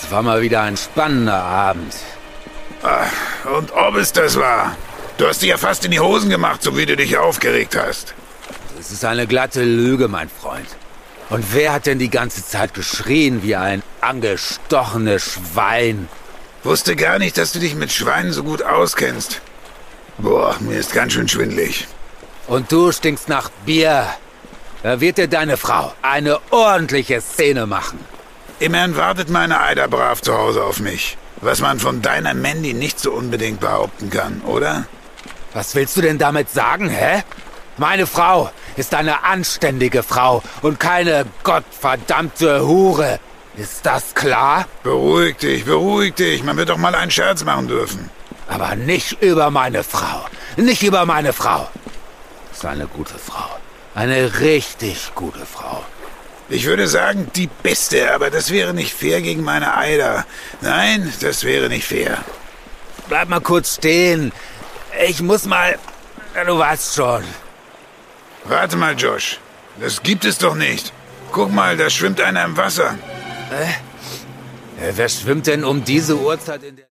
war mal wieder ein spannender Abend. Und ob es das war? Du hast dir ja fast in die Hosen gemacht, so wie du dich aufgeregt hast. Das ist eine glatte Lüge, mein Freund. Und wer hat denn die ganze Zeit geschrien wie ein angestochenes Schwein? Wusste gar nicht, dass du dich mit Schweinen so gut auskennst. Boah, mir ist ganz schön schwindelig. Und du stinkst nach Bier. Da wird dir deine Frau eine ordentliche Szene machen. Immerhin wartet meine Aida brav zu Hause auf mich. Was man von deiner Mandy nicht so unbedingt behaupten kann, oder? Was willst du denn damit sagen, hä? Meine Frau ist eine anständige Frau und keine gottverdammte Hure. Ist das klar? Beruhig dich. Man wird doch mal einen Scherz machen dürfen. Aber nicht über meine Frau. Nicht über meine Frau. Das ist eine gute Frau. Eine richtig gute Frau. Ich würde sagen, die beste, aber das wäre nicht fair gegen meine Aida. Nein, das wäre nicht fair. Bleib mal kurz stehen. Ich muss mal... Ja, du weißt schon. Warte mal, Josh. Das gibt es doch nicht. Guck mal, da schwimmt einer im Wasser. Wer schwimmt denn um diese Uhrzeit in der...